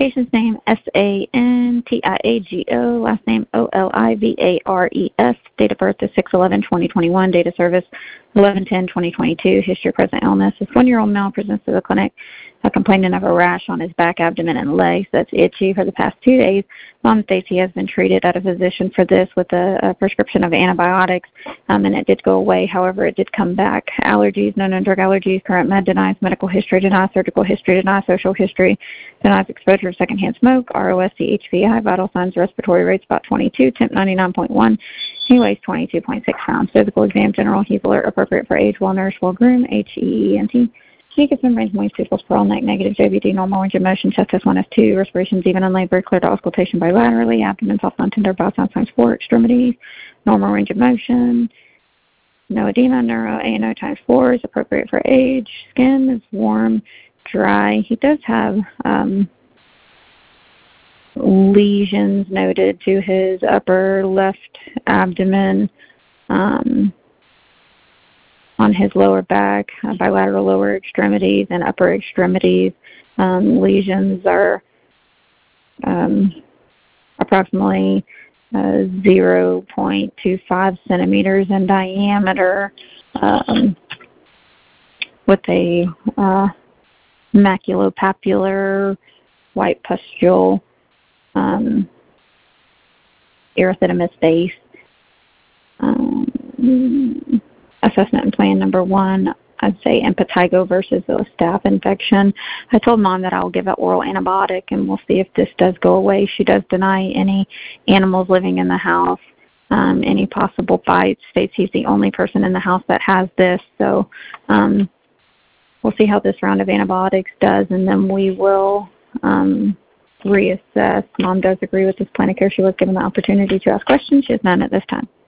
Patient's name, Santiago, last name Olivares, date of birth is 6/11/2021, date of service 11/10/2022, history of present illness. This 1-year-old male presents to the clinic complaining of a rash on his back, abdomen, and legs that's itchy for the past 2 days. Mom states he has been treated at a physician for this with a prescription of antibiotics, and it did go away. However, it did come back. Allergies, no known drug allergies, current med denies, medical history denies, surgical history denies, social history denies, exposure to secondhand smoke, ROSC, HPI, vital signs, respiratory rates about 22, temp 99.1, he weighs 22.6 pounds. Physical exam, general, he's alert, appropriate for age, well nourished, well groomed, HEENT. Mucous membranes moist, pupils pearl, neck negative, JVD, normal range of motion, chest test 1 S2, respirations even and labor, clear to auscultation bilaterally, abdomen soft, non-tender, bowel sounds times 4, extremities, normal range of motion, no edema, neuro, ANO times 4 is appropriate for age, skin is warm, dry. He does have lesions noted to his upper left abdomen, on his lower back, bilateral lower extremities, and upper extremities. Lesions are approximately 0.25 centimeters in diameter, with a maculopapular white pustule erythematous base. Assessment and plan number 1, I'd say impetigo versus a staph infection. I told Mom that I'll give an oral antibiotic and we'll see if this does go away. She does deny any animals living in the house, any possible bites, states he's the only person in the house that has this. So we'll see how this round of antibiotics does, and then we will reassess. Mom does agree with this plan of care. She was given the opportunity to ask questions. She has none at this time.